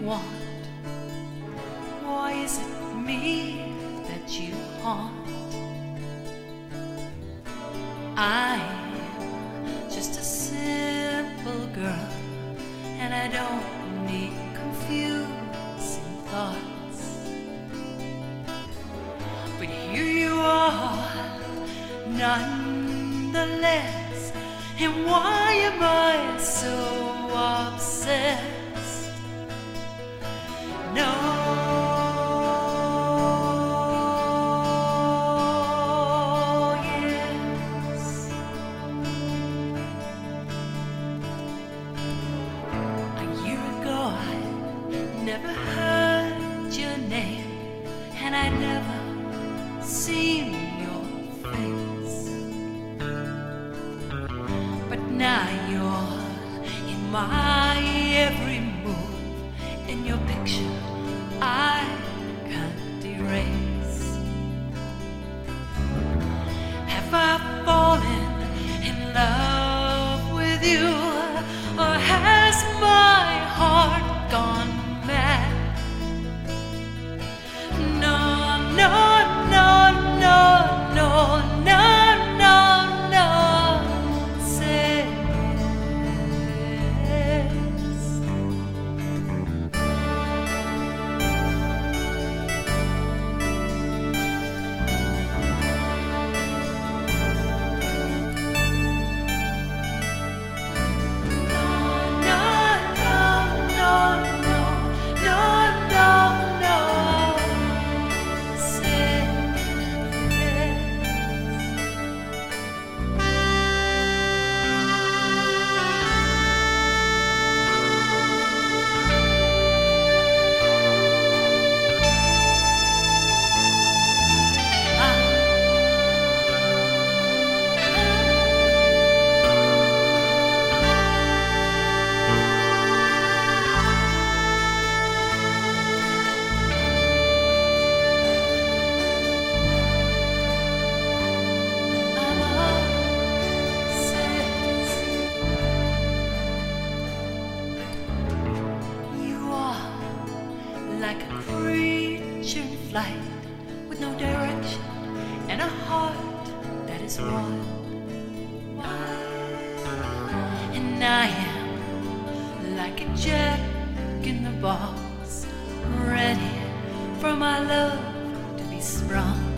want? Why is it me that you haunt? I'm just a simple girl, and I don't need confusing thoughts. But here you are, nonetheless. And why am I so obsessed? No, yes. A year ago I never heard your name, and I never seen your face. But now you're in my every move, in your picture I can't erase. Have I fallen in love with you, or has my heart gone mad? No, no, no, no, no, no, no, no. Say yes. Like a creature in flight, with no direction and a heart that is wild. And I am like a jack in the box, ready for my love to be sprung.